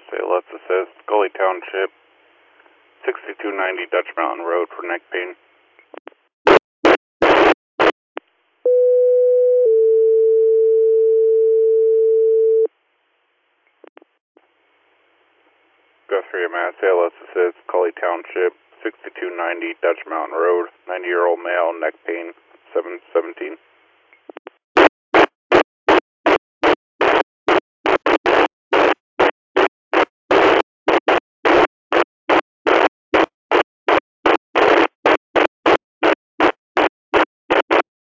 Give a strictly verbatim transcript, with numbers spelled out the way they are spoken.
Say, let's assist. Gully Township, sixty-two ninety Dutch Mountain Road for neck pain. Guthrie, Mass. Say, let's assist. Gully Township, sixty-two ninety Dutch Mountain Road, ninety year old male, neck pain, seven seventeen.